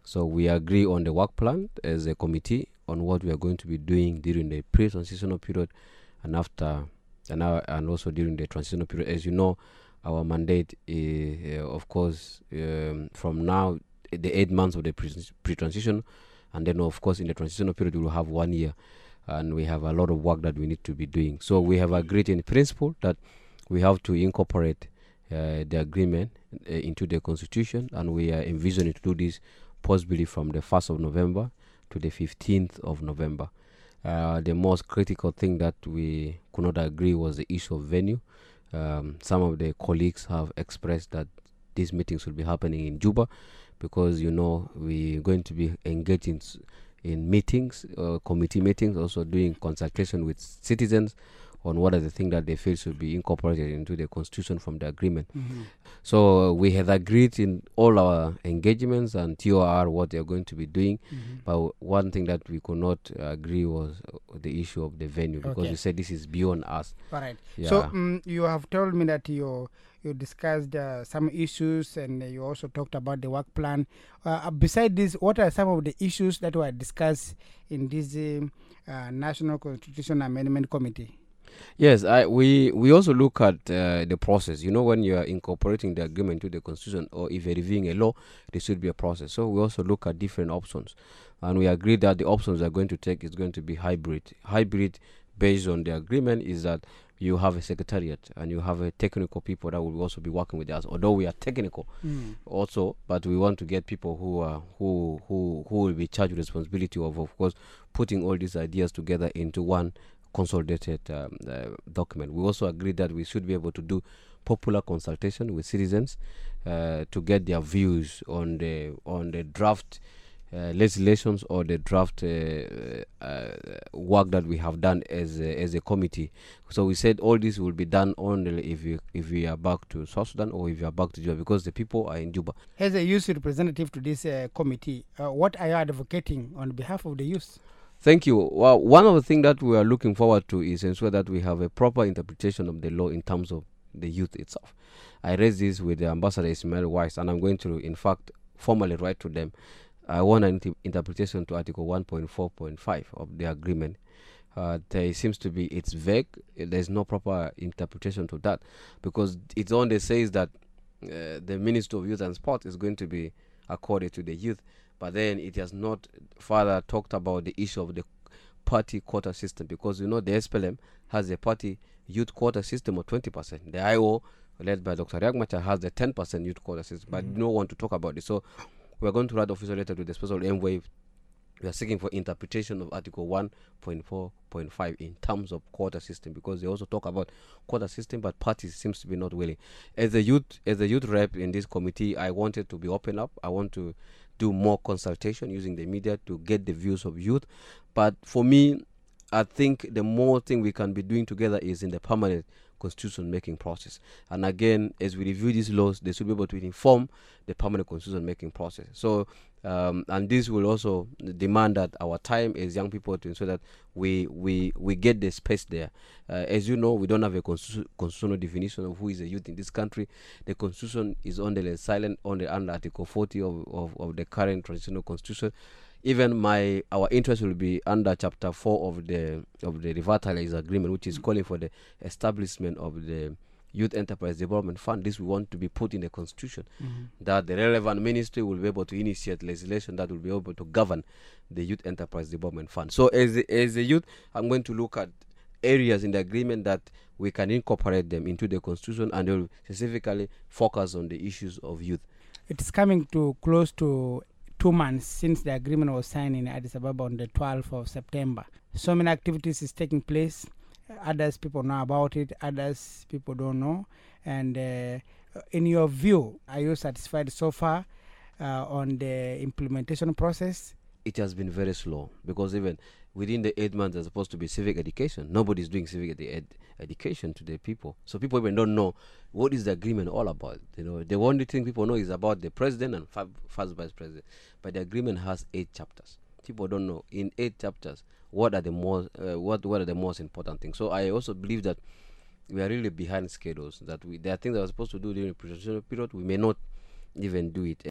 So we agree on the work plan as a committee on what we are going to be doing during the pre-transitional period and after, and also during the transitional period. As you know, our mandate is, of course, from now, the 8 months of the pre-transition, and then, of course, in the transitional period, we will have 1 year, and we have a lot of work that we need to be doing. So we have agreed in principle that we have to incorporate the agreement into the constitution, and we are envisioning to do this possibly from the 1st of November to the 15th of November. The most critical thing that we could not agree was the issue of venue. Some of the colleagues have expressed that these meetings will be happening in Juba because, you know, we're going to be engaging in meetings, committee meetings, also doing consultation with citizens on what are the things that they feel should be incorporated into the constitution from the agreement. So we have agreed in all our engagements and TOR what they are going to be doing. But one thing that we could not agree was the issue of the venue, because we said this is beyond us. All right. Yeah. So you have told me that you discussed some issues, and you also talked about the work plan. Beside this, what are some of the issues that were discussed in this National Constitution Amendment Committee? Yes, we also look at the process. You know, when you are incorporating the agreement to the constitution, or if you're reviewing a law, there should be a process. So we also look at different options, and we agree that the options we are going to take is going to be hybrid. Hybrid, based on the agreement, is that you have a secretariat and you have a technical people that will also be working with us. Although we are technical, also, but we want to get people who will be charged with responsibility of course, putting all these ideas together into one consolidated document. We also agreed that we should be able to do popular consultation with citizens to get their views on the draft legislations or the draft work that we have done as a committee. So we said all this will be done only if we are back to South Sudan or if we are back to Juba, because the people are in Juba. As a youth representative to this committee, what are you advocating on behalf of the youth? Thank you. Well, one of the things that we are looking forward to is ensure that we have a proper interpretation of the law in terms of the youth itself. I raised this with the Ambassador Ismail Weiss, and I'm going to, in fact, formally write to them. I want an interpretation to Article 1.4.5 of the agreement. There seems to be, it's vague. There's no proper interpretation to that, because it only says that the Minister of Youth and Sport is going to be accorded to the youth. But then it has not further talked about the issue of the party quota system, because, you know, the SPLM has a party youth quota system of 20%. The IO, led by Dr. Riek Machar, has the 10% youth quota system, but no one to talk about it. So we're going to write official letter to the special envoy. We are seeking for interpretation of Article 1.4.5 in terms of quota system, because they also talk about quota system, but parties seems to be not willing. As a youth rep in this committee, I wanted to be open up. I want to do more consultation using the media to get the views of youth. But for me, I think the more thing we can be doing together is in the permanent constitution making process. And again, as we review these laws, they should be able to inform the permanent constitution making process. So, and this will also demand that our time as young people to ensure that we get the space there. As you know, we don't have a constitutional definition of who is a youth in this country. The constitution is only silent under Article 40 of the current transitional constitution. Even our interest will be under Chapter 4 of the Revitalize Agreement, which is calling for the establishment of the Youth Enterprise Development Fund. This we want to be put in the Constitution, that the relevant ministry will be able to initiate legislation that will be able to govern the Youth Enterprise Development Fund. So as a youth, I'm going to look at areas in the agreement that we can incorporate them into the Constitution, and they will specifically focus on the issues of youth. It's coming to close to 2 months since the agreement was signed in Addis Ababa on the 12th of September. So many activities is taking place. Others people know about it, others people don't know. And in your view, are you satisfied so far on the implementation process? It has been very slow, because even within the 8 months there's supposed to be civic education. Nobody's doing civic education to the people. So people even don't know what is the agreement all about. You know, the only thing people know is about the president and first vice president. But the agreement has 8 chapters. People don't know in 8 chapters what are the most important things. So I also believe that we are really behind schedules. That there are things that we're supposed to do during the presidential period. We may not even do it.